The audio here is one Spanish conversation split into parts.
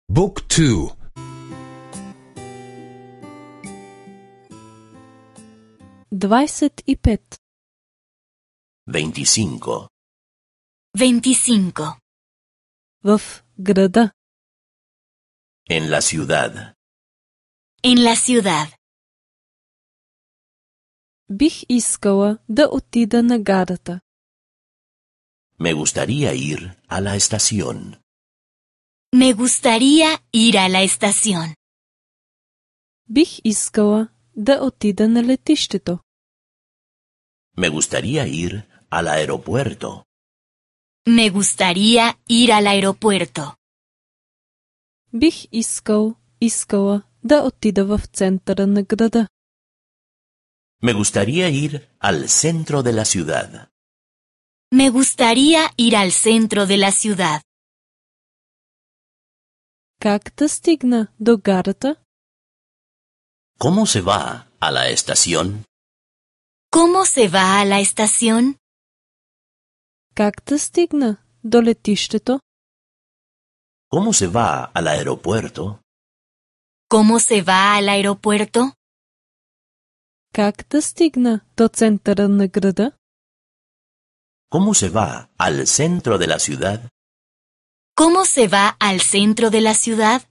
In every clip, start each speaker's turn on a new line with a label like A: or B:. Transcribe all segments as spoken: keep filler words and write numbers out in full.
A: Book two.
B: двадесет и пет.
C: veinticinco.
D: veinticinco.
B: В града.
C: En la ciudad.
D: En la ciudad.
B: Бих искала да отида на гарата.
C: Me gustaría ir a la estación.
D: Me gustaría ir a la estación.
B: Бих искала да отида на летището.
C: Me gustaría ir al aeropuerto.
D: Me gustaría ir al aeropuerto.
B: Бих искал, искала да отида в центъра на града.
C: Me gustaría ir al centro de la ciudad.
D: Me gustaría ir al centro de la ciudad.
B: Как да стигна до гарата?
C: ¿Cómo se va a la estación?
D: ¿Cómo se va a la estación?
B: Как да стигна до летището?
C: ¿Cómo se va al aeropuerto?
D: ¿Cómo se va al aeropuerto?
B: Как да стигна до центъра на града?
C: ¿Cómo se va al centro de la ciudad?
D: ¿Cómo se va al centro de la ciudad?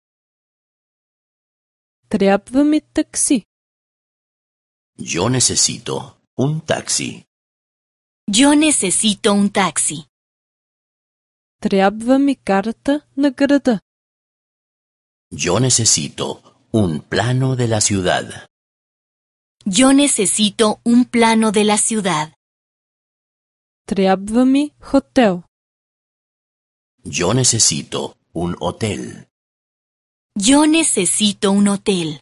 B: Трябва ми такси.
C: Yo necesito un taxi.
D: Yo necesito un taxi.
B: Трябва ми карта на града.
C: Yo necesito un plano de la ciudad.
D: Yo necesito un plano de la ciudad.
B: Трябва ми хотел.
C: Yo necesito un hotel.
D: Yo necesito un hotel.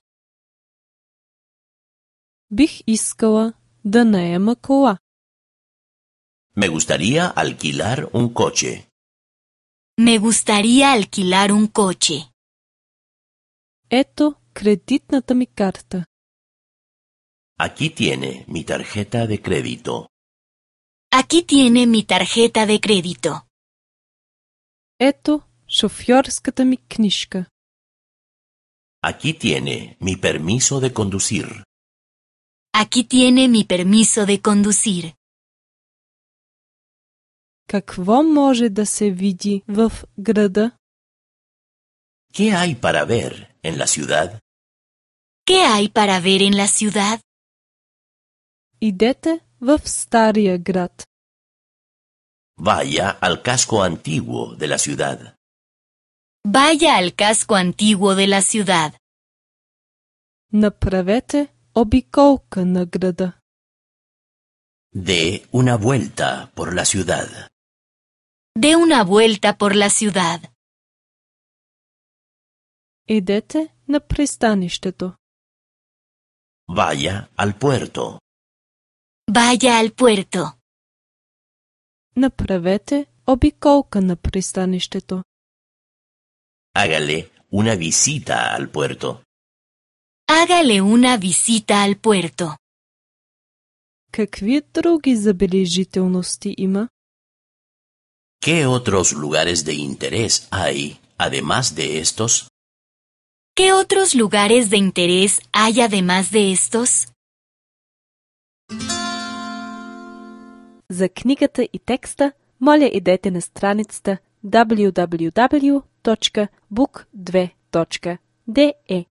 B: Бих искала да наема кола.
C: Me gustaría alquilar un coche.
D: Me gustaría alquilar un coche.
B: Ето кредитната ми карта.
C: Aquí tiene mi tarjeta de crédito.
D: Aquí tiene mi tarjeta de crédito.
B: Ето шофьорската ми книжка.
C: Aquí tiene mi permiso de conducir.
D: Aquí tiene mi permiso de conducir.
B: Какво може да се види в града?
C: ¿Qué hay para ver en la ciudad?
D: ¿Qué hay para ver en la ciudad?
B: Идете в стария град.
C: Vaya al casco antiguo de la ciudad.
D: Vaya al casco antiguo de la ciudad.
B: Направете обиколка на града.
C: Dé una vuelta por la ciudad.
D: De una vuelta por la ciudad.
B: Идете на пристанището.
C: Vaya al puerto.
D: Vaya al puerto.
B: Направете обиколка на пристанището.
C: Hágale una visita al puerto.
D: Hágale una visita al puerto.
B: Какви други забележителности има?
C: ¿Qué otros lugares de interés hay, además de estos?
D: ¿Qué otros lugares de interés hay además de estos?
B: За книгата и текста, моля идете на страницата дабъл ю дабъл ю дабъл ю точка бук две точка де е.